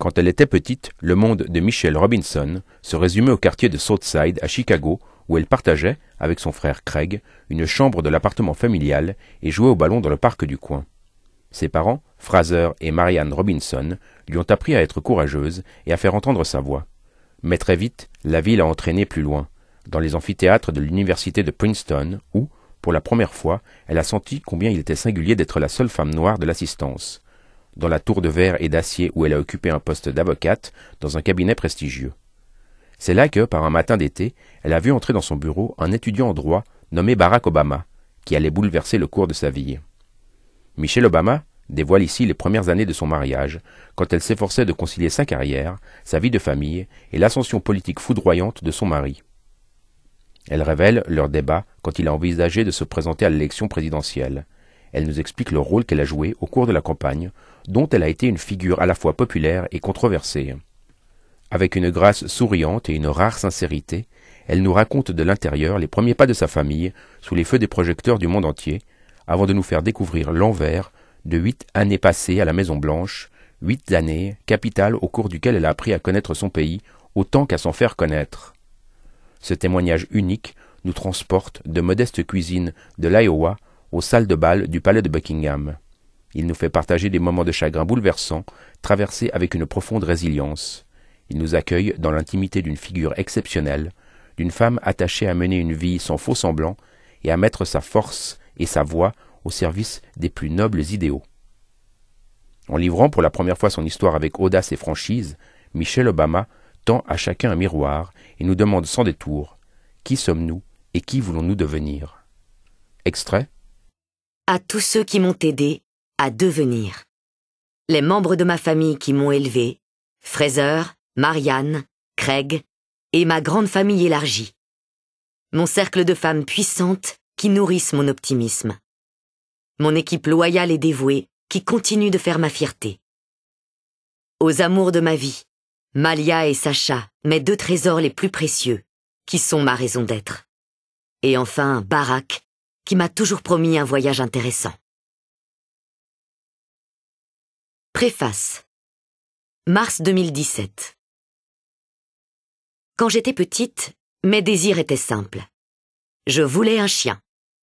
Quand elle était petite, le monde de Michelle Robinson se résumait au quartier de Southside à Chicago, où elle partageait, avec son frère Craig, une chambre de l'appartement familial et jouait au ballon dans le parc du coin. Ses parents, Fraser et Marianne Robinson, lui ont appris à être courageuse et à faire entendre sa voix. Mais très vite, la vie l'a entraînée plus loin, dans les amphithéâtres de l'université de Princeton, où, pour la première fois, elle a senti combien il était singulier d'être la seule femme noire de l'assistance, dans la tour de verre et d'acier où elle a occupé un poste d'avocate dans un cabinet prestigieux. C'est là que, par un matin d'été, elle a vu entrer dans son bureau un étudiant en droit nommé Barack Obama, qui allait bouleverser le cours de sa vie. Michelle Obama dévoile ici les premières années de son mariage, quand elle s'efforçait de concilier sa carrière, sa vie de famille et l'ascension politique foudroyante de son mari. Elle révèle leur débat quand il a envisagé de se présenter à l'élection présidentielle. Elle nous explique le rôle qu'elle a joué au cours de la campagne, dont elle a été une figure à la fois populaire et controversée. Avec une grâce souriante et une rare sincérité, elle nous raconte de l'intérieur les premiers pas de sa famille sous les feux des projecteurs du monde entier, avant de nous faire découvrir l'envers de 8 années passées à la Maison-Blanche, 8 années, capitale au cours duquel elle a appris à connaître son pays autant qu'à s'en faire connaître. Ce témoignage unique nous transporte de modestes cuisines de l'Iowa aux salles de bal du palais de Buckingham. Il nous fait partager des moments de chagrin bouleversants, traversés avec une profonde résilience. Il nous accueille dans l'intimité d'une figure exceptionnelle, d'une femme attachée à mener une vie sans faux semblant et à mettre sa force et sa voix au service des plus nobles idéaux. En livrant pour la première fois son histoire avec audace et franchise, Michelle Obama tend à chacun un miroir et nous demande sans détour « Qui sommes-nous et qui voulons-nous devenir ?» Extrait. À tous ceux qui m'ont aidé à devenir. Les membres de ma famille qui m'ont élevé, Fraser, Marianne, Craig et ma grande famille élargie. Mon cercle de femmes puissantes qui nourrissent mon optimisme. Mon équipe loyale et dévouée qui continue de faire ma fierté. Aux amours de ma vie, Malia et Sacha, mes 2 trésors les plus précieux, qui sont ma raison d'être. Et enfin, Barack, qui m'a toujours promis un voyage intéressant. Préface. Mars 2017. Quand j'étais petite, mes désirs étaient simples. Je voulais un chien.